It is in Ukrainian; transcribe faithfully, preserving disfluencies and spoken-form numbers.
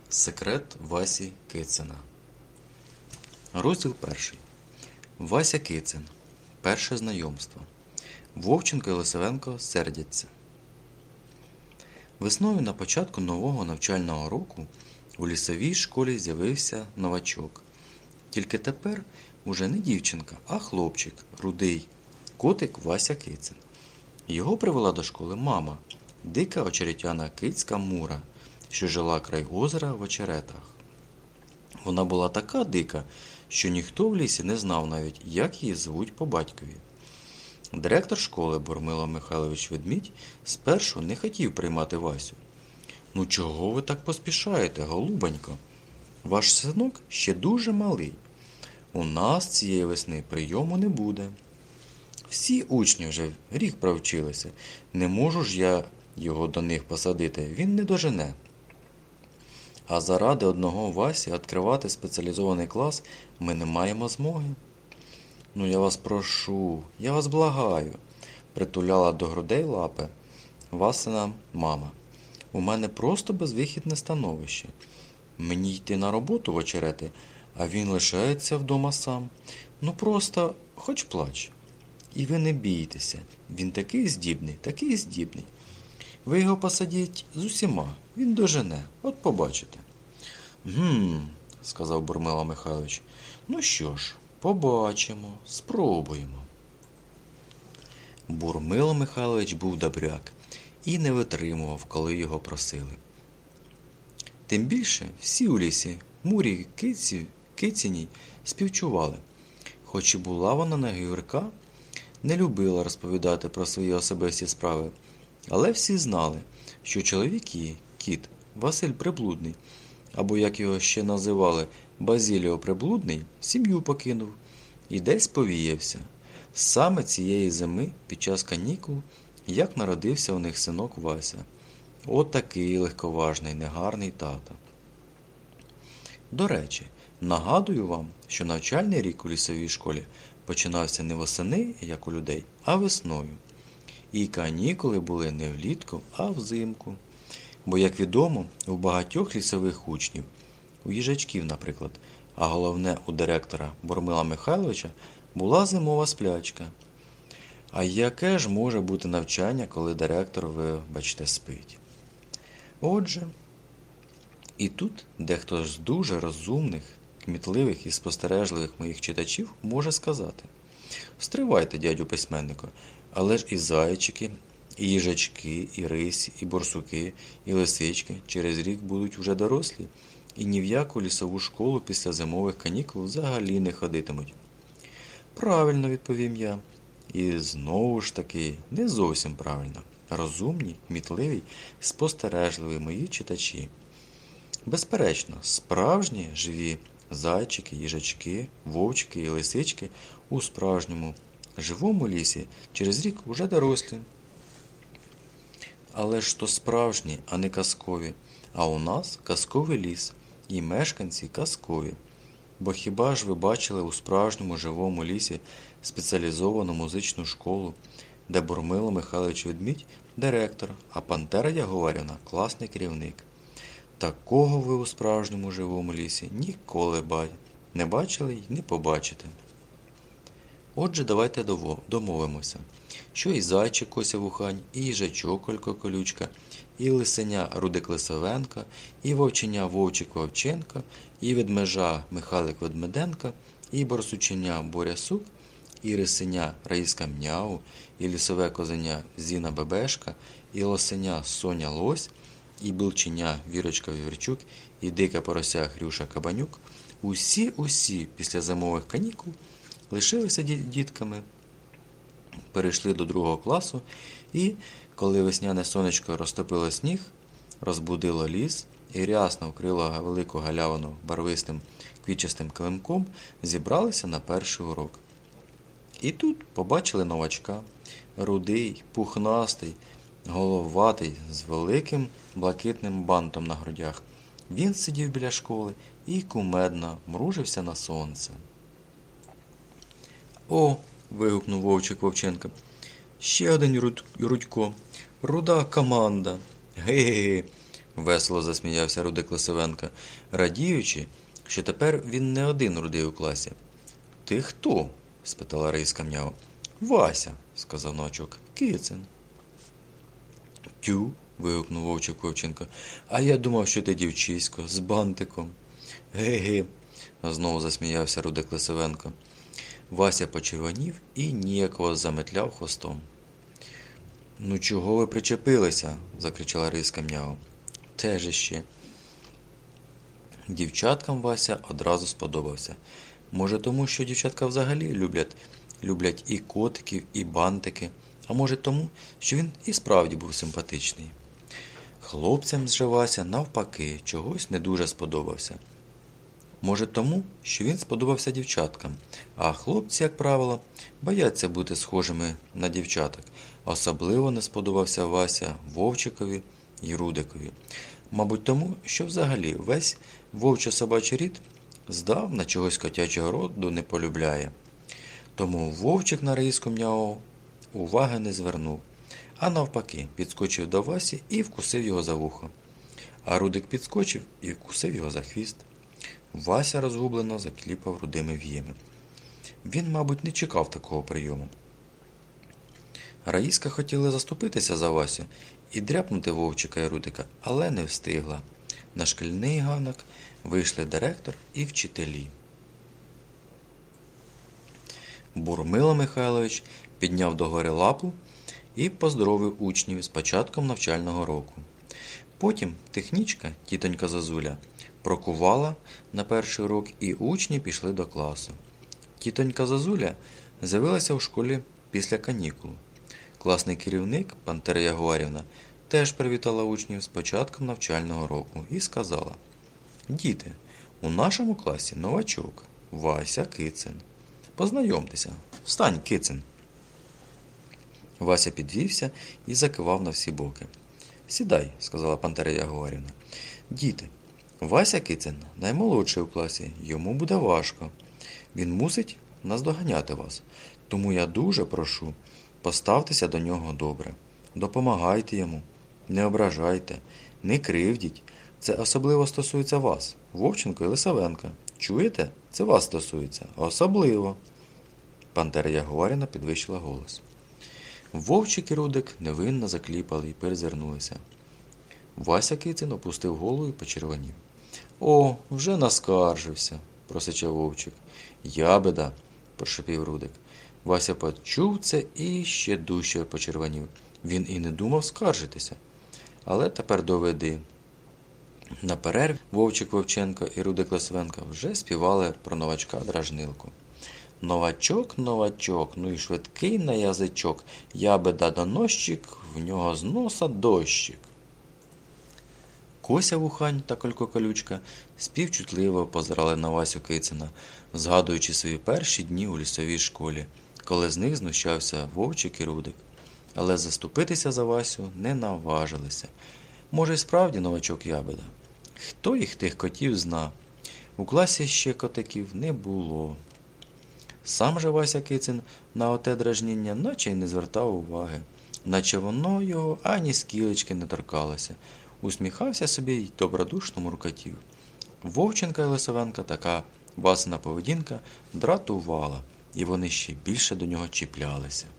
Секрет Васі Кицина. Розділ перший. Вася Кицин. Перше знайомство. Вовченко і Лисавенко сердяться. Весною на початку нового навчального року у лісовій школі з'явився новачок. Тільки тепер уже не дівчинка, а хлопчик, рудий, котик Вася Кицин. Його привела до школи мама, дика очеретяна кицька Мура, що жила край озера в очеретах. Вона була така дика, що ніхто в лісі не знав навіть, як її звуть по батькові. Директор школи Бурмило Михайлович Ведмідь спершу не хотів приймати Васю. «Ну чого ви так поспішаєте, голубонько? Ваш синок ще дуже малий. У нас цієї весни прийому не буде. Всі учні вже рік провчилися. Не можу ж я його до них посадити, він не дожене. А заради одного Васі відкривати спеціалізований клас ми не маємо змоги. Ну я вас прошу, я вас благаю, притуляла до грудей лапи Васина мама. У мене просто безвихідне становище. Мені йти на роботу в очерети, а він лишається вдома сам. Ну просто хоч плач. І ви не бійтеся, він такий здібний, такий здібний. Ви його посадіть з усіма, він дожене, от побачите. Гм, сказав Бурмило Михайлович. Ну що ж, побачимо, спробуємо. Бурмило Михайлович був добряк і не витримував, коли його просили. Тим більше всі у лісі Мурі киці, киціній співчували. Хоч і була вона не гірка, не любила розповідати про свої особисті справи, але всі знали, що чоловік її, кіт, Василь Приблудний, або, як його ще називали, Базіліо Приблудний, сім'ю покинув і десь повіявся. Саме цієї зими, під час канікул, як народився у них синок Вася. От такий легковажний, негарний тато. До речі, нагадую вам, що навчальний рік у лісовій школі починався не восени, як у людей, а весною. І канікули були не влітку, а взимку. Бо, як відомо, у багатьох лісових учнів, у їжачків, наприклад, а головне у директора Бурмила Михайловича, була зимова сплячка. А яке ж може бути навчання, коли директор, ви бачите, спить? Отже, і тут дехто з дуже розумних, кмітливих і спостережливих моїх читачів може сказати: «Стривайте, дядю письменнику, але ж і зайчики, і їжачки, і рисі, і борсуки, і лисички через рік будуть уже дорослі, і ні в яку лісову школу після зимових канікул взагалі не ходитимуть». Правильно, відповім я. І знову ж таки, не зовсім правильно. Розумні, кмітливі, спостережливі мої читачі. Безперечно, справжні живі зайчики, їжачки, вовчики і лисички у справжньому живому лісі через рік уже дорослі. Але ж то справжні, а не казкові. А у нас казковий ліс і мешканці казкові. Бо хіба ж ви бачили у справжньому живому лісі спеціалізовану музичну школу, де Бурмило Михайлович Ведмідь – директор, а Пантера Яговарівна – класний керівник? Такого ви у справжньому живому лісі ніколи не бачили й не побачите. Отже, давайте домовимося, що і зайчик Кося Вухань, і їжачок Колько Колючка, і лисеня Рудик Лисавенко, і вовченя Вовчик Вовченко, і ведмежа Михайлик Ведмеденко, і борсученя Боря Сук, і рисеня Раїска Мняу, і лісове козеня Зіна Бебешка, і лосеня Соня Лось, і билченя Вірочка Віверчук, і дика порося Хрюша Кабанюк, усі-усі після зимових канікул лишилися дітками, перейшли до другого класу, і, коли весняне сонечко розтопило сніг, розбудило ліс і рясно вкрило велику галявину барвистим квітчастим килимком, зібралися на перший урок. І тут побачили новачка, рудий, пухнастий, головатий, з великим блакитним бантом на грудях. Він сидів біля школи і кумедно мружився на сонце. «О!» – вигукнув Вовчик Вовченко. «Ще один Рудько. Руда команда. Ге-ге-ге. Весело засміявся Рудик Лисовенко, радіючи, що тепер він не один рудий у класі. Ти хто? Спитала Раїска Мняу. Вася, сказав новачок. Кицин. Тю. Вигукнув Вовчик Вовченко. А я думав, що ти дівчисько, з бантиком. Ге-ге, знову засміявся Рудик Лисовенко. Вася почервонів і ніяково заметляв хвостом. Ну чого ви причепилися? Закричала Раїска Мняу. Те же ще. Дівчаткам Вася одразу сподобався. Може тому, що дівчатка взагалі люблять, люблять і котиків, і бантики, а може тому, що він і справді був симпатичний. Хлопцям же Вася навпаки чогось не дуже сподобався. Може тому, що він сподобався дівчаткам, а хлопці, як правило, бояться бути схожими на дівчаток. Особливо не сподобався Вася Вовчикові і Рудикові. Мабуть тому, що взагалі весь вовчо-собачий рід здавна чогось котячого роду не полюбляє. Тому Вовчик на Раїску Мняу уваги не звернув, а навпаки підскочив до Васі і вкусив його за вухо. А Рудик підскочив і вкусив його за хвіст. Вася розгублено закліпав рудими віями. Він, мабуть, не чекав такого прийому. Раїска хотіла заступитися за Васю і дряпнути Вовчика і Рудика, але не встигла. На шкільний ганок вийшли директор і вчителі. Бурмило Михайлович підняв догори лапу і поздоровив учнів з початком навчального року. Потім технічка, тітонька Зозуля, прокувала на перший урок і учні пішли до класу. Тітонька Зозуля з'явилася в школі після канікул. Класний керівник, Пантера Ягуарівна, теж привітала учнів з початком навчального року і сказала: «Діти, у нашому класі новачок, Вася Кицин. Познайомтеся, встань, Кицин». Вася підвівся і закивав на всі боки. «Сідай», – сказала Пантера Ягуарівна. «Діти, Вася Кицин наймолодший у класі, йому буде важко. Він мусить наздоганяти вас. Тому я дуже прошу, поставтеся до нього добре. Допомагайте йому, не ображайте, не кривдіть. Це особливо стосується вас, Вовченко і Лисовенка. Чуєте? Це вас стосується. Особливо». Пантера Ягуарівна підвищила голос. Вовчик і Рудик невинно закліпали і перезирнулися. Вася Кицин опустив голову і почервонів. «О, вже наскаржився», – просичав Вовчик. «Ябеда», – прошепів Рудик. Вася почув це і ще дужче почервонів. Він і не думав скаржитися. Але тепер доведи. На перерві Вовчик Вовченко і Рудик Лисовенко вже співали про новачка-дражнилку. «Новачок, новачок, ну і швидкий на язичок, ябеда доносчик, в нього з носа дощик». Кося Вухань та Колько Колючка співчутливо позирали на Васю Кицина, згадуючи свої перші дні у лісовій школі, коли з них знущався Вовчик і Рудик. Але заступитися за Васю не наважилися. Може, й справді новачок ябеда? Хто їх тих котів зна? У класі ще котиків не було. Сам же Вася Кицин на оте дражніння наче й не звертав уваги, наче воно його ані скілечки не торкалося. Усміхався собі й добродушно муркотів. Вовченка і Лисовенка така Васина поведінка дратувала, і вони ще більше до нього чіплялися.